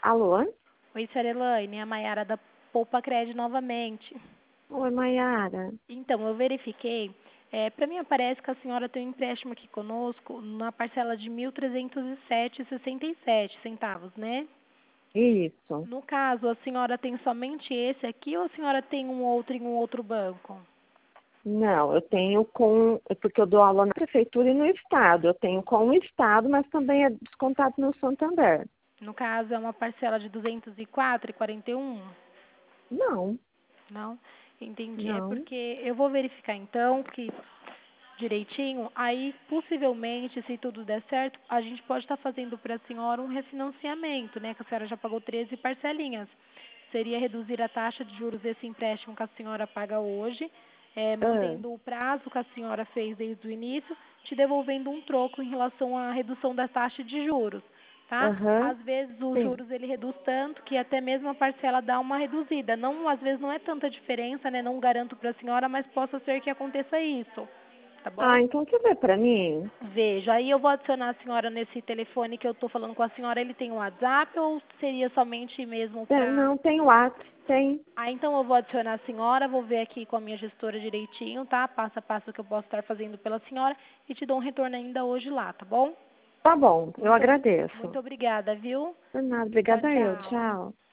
Alô? Oi, senhora Elaine, é a Maiara da Poupa Cred novamente. Oi, Maiara. Então, eu verifiquei, para mim aparece que a senhora tem um empréstimo aqui conosco na parcela de R$ 1.307,67, né? Isso. No caso, a senhora tem somente esse aqui ou a senhora tem um outro em um outro banco? Não, eu tenho porque eu dou aula na prefeitura e no estado. Eu tenho com o estado, mas também é descontado no Santander. No caso, é uma parcela de R$ 204,41? Não, Não? Entendi. É não. porque eu vou verificar então que direitinho, aí possivelmente, se tudo der certo, a gente pode estar fazendo para a senhora um refinanciamento, né? Que a senhora já pagou 13 parcelinhas. Seria reduzir a taxa de juros desse empréstimo que a senhora paga hoje, Ah, mantendo o prazo que a senhora fez desde o início, te devolvendo um troco em relação à redução da taxa de juros, tá? aham, Às vezes os sim. juros ele reduz tanto que até mesmo a parcela dá uma reduzida. Não, às vezes não é tanta diferença, né? Não garanto para a senhora, mas possa ser que aconteça isso. Tá bom? Ah, então você vê pra mim? Vejo. Aí eu vou adicionar a senhora nesse telefone que eu estou falando com a senhora. Ele tem um WhatsApp ou seria somente mesmo para... Não, tem WhatsApp, tem. Ah, então eu vou adicionar a senhora, vou ver aqui com a minha gestora direitinho, tá? Passo a passo que eu posso estar fazendo pela senhora e te dou um retorno ainda hoje lá, tá bom? Tá bom, eu Muito agradeço. obrigada, viu? Por nada, Tchau, obrigada eu. tchau. Tchau.